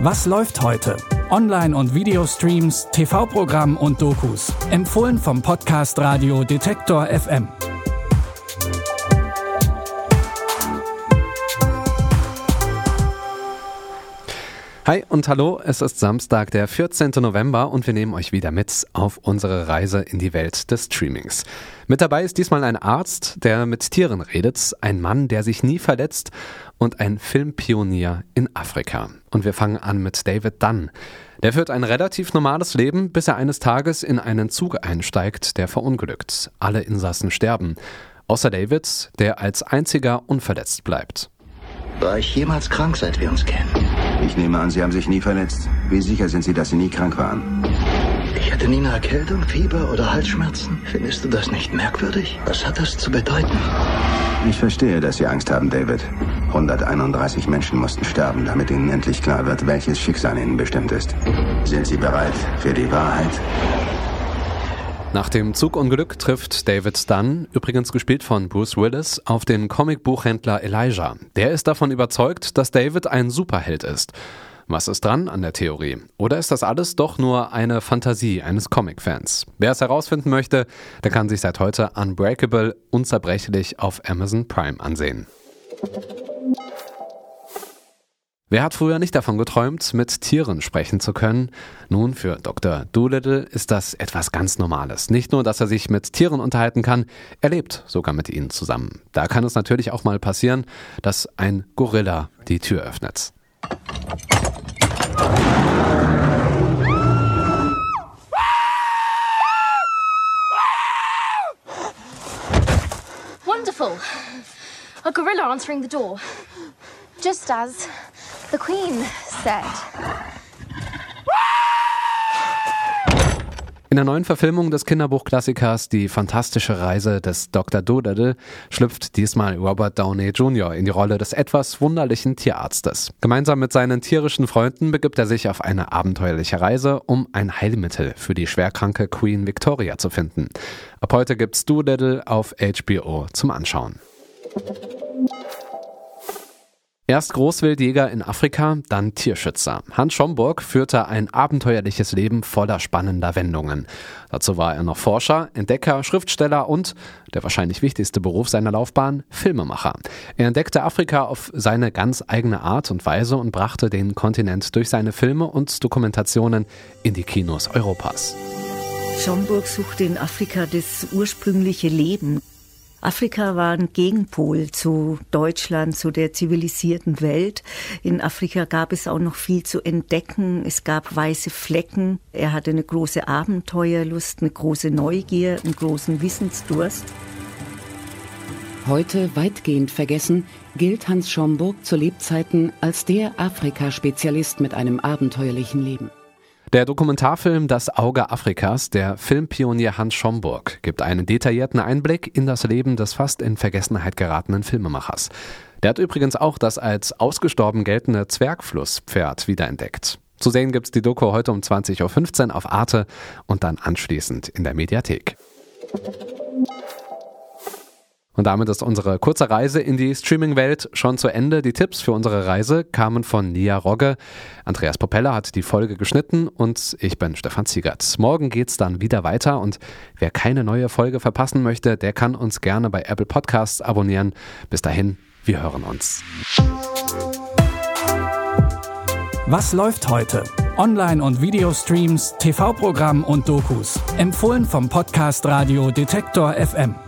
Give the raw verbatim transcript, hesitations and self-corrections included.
Was läuft heute? Online- und Videostreams, T V-Programm und Dokus. Empfohlen vom Podcast Radio Detektor F M. Hi und hallo, es ist Samstag, der vierzehnten November und wir nehmen euch wieder mit auf unsere Reise in die Welt des Streamings. Mit dabei ist diesmal ein Arzt, der mit Tieren redet, ein Mann, der sich nie verletzt und ein Filmpionier in Afrika. Und wir fangen an mit David Dunn. Der führt ein relativ normales Leben, bis er eines Tages in einen Zug einsteigt, der verunglückt. Alle Insassen sterben, außer David, der als einziger unverletzt bleibt. War ich jemals krank, seit wir uns kennen? Ich nehme an, Sie haben sich nie verletzt. Wie sicher sind Sie, dass Sie nie krank waren? Ich hatte nie eine Erkältung, Fieber oder Halsschmerzen. Findest du das nicht merkwürdig? Was hat das zu bedeuten? Ich verstehe, dass Sie Angst haben, David. hunderteinunddreißig Menschen mussten sterben, damit Ihnen endlich klar wird, welches Schicksal Ihnen bestimmt ist. Sind Sie bereit für die Wahrheit? Nach dem Zugunglück trifft David Dunn, übrigens gespielt von Bruce Willis, auf den Comicbuchhändler Elijah. Der ist davon überzeugt, dass David ein Superheld ist. Was ist dran an der Theorie? Oder ist das alles doch nur eine Fantasie eines Comic-Fans? Wer es herausfinden möchte, der kann sich seit heute Unbreakable unzerbrechlich auf Amazon Prime ansehen. Wer hat früher nicht davon geträumt, mit Tieren sprechen zu können? Nun, für Doktor Dolittle ist das etwas ganz Normales. Nicht nur, dass er sich mit Tieren unterhalten kann, er lebt sogar mit ihnen zusammen. Da kann es natürlich auch mal passieren, dass ein Gorilla die Tür öffnet. Wonderful. A gorilla answering the door. Just as the Queen said. In der neuen Verfilmung des Kinderbuchklassikers Die fantastische Reise des Doktor Dolittle schlüpft diesmal Robert Downey Junior in die Rolle des etwas wunderlichen Tierarztes. Gemeinsam mit seinen tierischen Freunden begibt er sich auf eine abenteuerliche Reise, um ein Heilmittel für die schwerkranke Queen Victoria zu finden. Ab heute gibt's Dolittle auf H B O zum Anschauen. Erst Großwildjäger in Afrika, dann Tierschützer. Hans Schomburg führte ein abenteuerliches Leben voller spannender Wendungen. Dazu war er noch Forscher, Entdecker, Schriftsteller und, der wahrscheinlich wichtigste Beruf seiner Laufbahn, Filmemacher. Er entdeckte Afrika auf seine ganz eigene Art und Weise und brachte den Kontinent durch seine Filme und Dokumentationen in die Kinos Europas. Schomburg suchte in Afrika das ursprüngliche Leben. Afrika war ein Gegenpol zu Deutschland, zu der zivilisierten Welt. In Afrika gab es auch noch viel zu entdecken. Es gab weiße Flecken. Er hatte eine große Abenteuerlust, eine große Neugier, einen großen Wissensdurst. Heute weitgehend vergessen, gilt Hans Schomburg zu Lebzeiten als der Afrika-Spezialist mit einem abenteuerlichen Leben. Der Dokumentarfilm Das Auge Afrikas, der Filmpionier Hans Schomburg, gibt einen detaillierten Einblick in das Leben des fast in Vergessenheit geratenen Filmemachers. Der hat übrigens auch das als ausgestorben geltende Zwergflusspferd wiederentdeckt. Zu sehen gibt's die Doku heute um zwanzig Uhr fünfzehn auf Arte und dann anschließend in der Mediathek. Und damit ist unsere kurze Reise in die Streaming-Welt schon zu Ende. Die Tipps für unsere Reise kamen von Nia Rogge. Andreas Propeller hat die Folge geschnitten und ich bin Stefan Ziegert. Morgen geht's dann wieder weiter und wer keine neue Folge verpassen möchte, der kann uns gerne bei Apple Podcasts abonnieren. Bis dahin, wir hören uns. Was läuft heute? Online- und Videostreams, T V-Programm und Dokus. Empfohlen vom Podcast Radio Detektor F M.